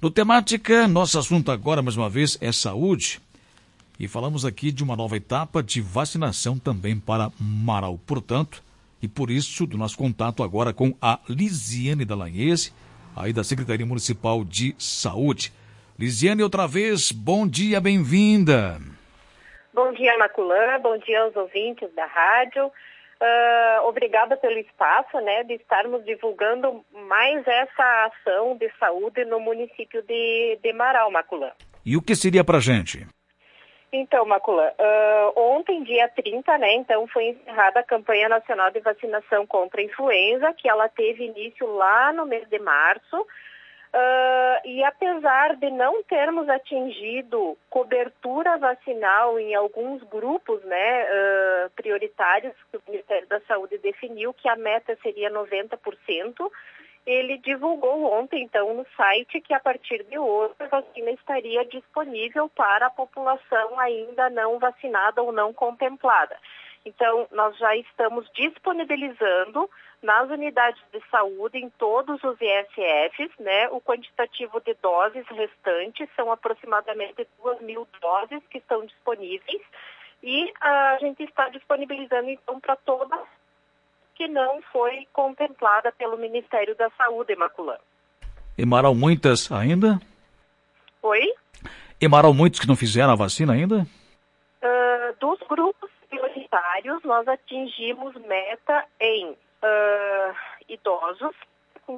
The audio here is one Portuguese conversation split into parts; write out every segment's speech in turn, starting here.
No Temática, nosso assunto agora, mais uma vez, é saúde. E falamos aqui de uma nova etapa de vacinação também para Marau. Portanto, e por isso, do nosso contato agora com a Lisiane Dallagnese, aí da Secretaria Municipal de Saúde. Lisiane, outra vez, bom dia, bem-vinda. Bom dia, Maculã, bom dia aos ouvintes da rádio. Obrigada pelo espaço, de estarmos divulgando mais essa ação de saúde no município de Marau, Maculã. E o que seria para a gente? Então, Maculã, ontem, dia 30, então foi encerrada a campanha nacional de vacinação contra a influenza, que ela teve início lá no mês de março. E apesar de não termos atingido cobertura vacinal em alguns grupos prioritários que o Ministério da Saúde definiu, que a meta seria 90%, ele divulgou ontem, então, no site que a partir de hoje a vacina estaria disponível para a população ainda não vacinada ou não contemplada. Então, nós já estamos disponibilizando nas unidades de saúde, em todos os ISFs, o quantitativo de doses restantes, são aproximadamente 2.000 doses que estão disponíveis, e a gente está disponibilizando, então, para toda que não foi contemplada pelo Ministério da Saúde, Maculã. E Marau muitas ainda? Oi? E Marau muitos que não fizeram a vacina ainda? Dos grupos prioritários, nós atingimos meta em idosos, com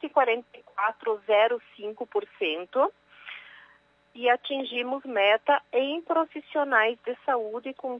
144,05%, e atingimos meta em profissionais de saúde com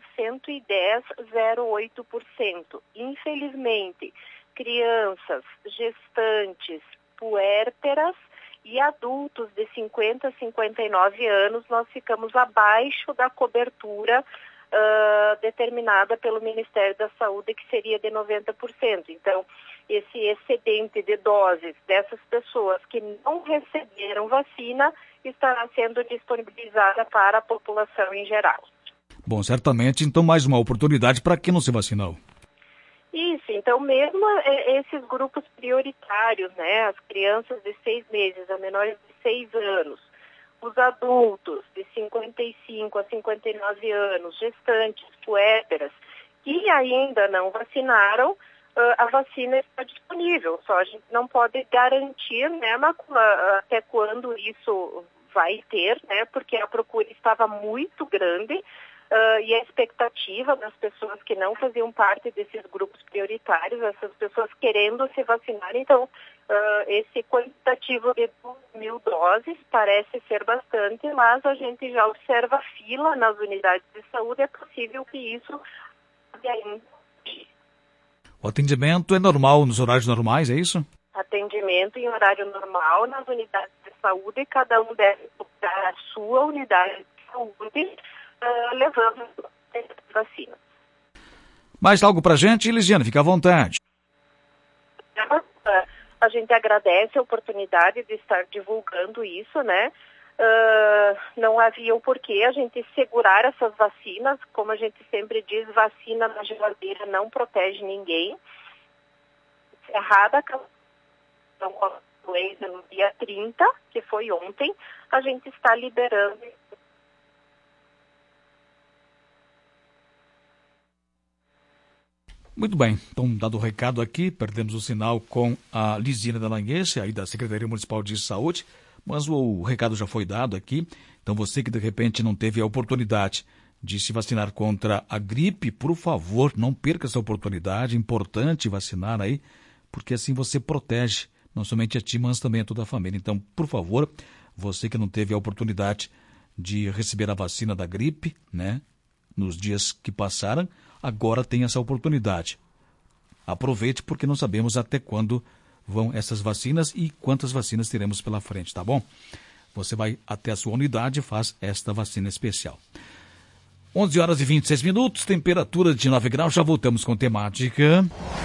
110,08%. Infelizmente, crianças, gestantes, puérperas e adultos de 50 a 59 anos, nós ficamos abaixo da cobertura determinada pelo Ministério da Saúde, que seria de 90%. Então, esse excedente de doses dessas pessoas que não receberam vacina estará sendo disponibilizada para a população em geral. Bom, certamente, então, mais uma oportunidade para quem não se vacinou. Isso, então, mesmo esses grupos prioritários, as crianças de 6 meses a menores de 6 anos, os adultos de 55 a 59 anos, gestantes, puérperas, que ainda não vacinaram, a vacina está disponível. Só a gente não pode garantir, Maculã, até quando isso vai ter, porque a procura estava muito grande e a expectativa das pessoas que não faziam parte desses grupos prioritários, essas pessoas querendo se vacinar. Então, esse quantitativo de 2.000 doses parece ser bastante, mas a gente já observa fila nas unidades de saúde. É possível que isso ainda. O atendimento é normal nos horários normais, é isso? Atendimento em horário normal nas unidades de saúde, cada um deve procurar a sua unidade de saúde, levando a vacina. Mais algo pra gente, Lisiane, fica à vontade. A gente agradece a oportunidade de estar divulgando isso, não havia o porquê a gente segurar essas vacinas. Como a gente sempre diz, vacina na geladeira não protege ninguém. Errada a campanha no dia 30, que foi ontem, a gente está liberando. Muito bem, então dado o recado aqui, perdemos o sinal com a Lisiane Dallagnese, aí da Secretaria Municipal de Saúde, mas o recado já foi dado aqui. Então você que de repente não teve a oportunidade de se vacinar contra a gripe, por favor, não perca essa oportunidade, é importante vacinar aí, porque assim você protege não somente a ti, mas também a toda a família. Então, por favor, você que não teve a oportunidade de receber a vacina da gripe, nos dias que passaram, agora tem essa oportunidade. Aproveite, porque não sabemos até quando vão essas vacinas e quantas vacinas teremos pela frente, tá bom? Você vai até a sua unidade e faz esta vacina especial. 11 horas e 26 minutos, temperatura de 9 graus, já voltamos com temática.